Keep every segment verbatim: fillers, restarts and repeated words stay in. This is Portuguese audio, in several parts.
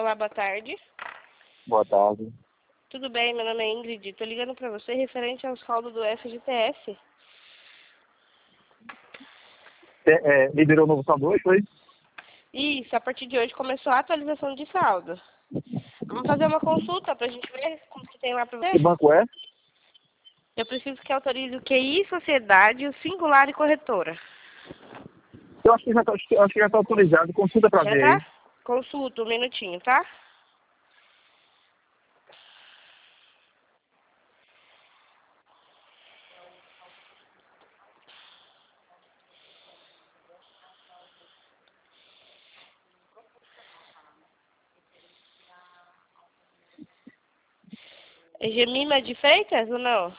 Olá, boa tarde. Boa tarde. Tudo bem, meu nome é Ingrid. Tô ligando pra você referente ao saldo do F G T S. É, é, liberou o novo saldo hoje, foi? Isso, a partir de hoje começou a atualização de saldo. Vamos fazer uma consulta pra gente ver como que tem lá pra Que você. banco é? Eu preciso que autorize o Q I, Sociedade, o Singular e Corretora. Eu acho que já está acho que já tá autorizado. Consulta para Já ver aí. tá? Consulta, um minutinho, tá? É Gemima de Freitas ou não?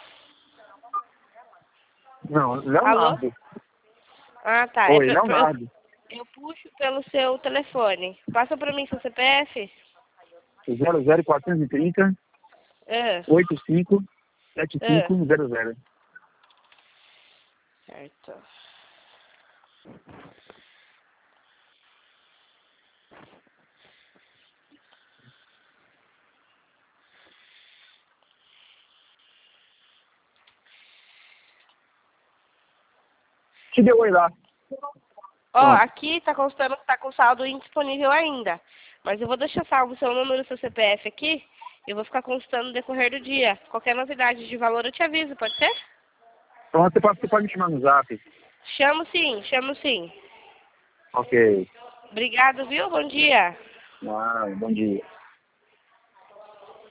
Não, Alô? Leonardo. Ah, tá. É Oi, pra- pra- eu, Leonardo. eu puxo pelo seu telefone. Passa pra mim seu C P F. zero zero quatrocentos e trinta, Ah, oitenta e cinco, setenta e ah, cinco zero zero. certo. Te deu oi lá. Ó, Pronto. aqui tá constando que tá com saldo indisponível ainda. Mas eu vou deixar salvo o seu número e seu C P F aqui. Eu vou ficar consultando no decorrer do dia. Qualquer novidade de valor eu te aviso, pode ser? Então você pode, você pode me chamar no zap. Chamo sim, chamo sim. Ok. Obrigado, viu? Bom dia. Ah, bom dia.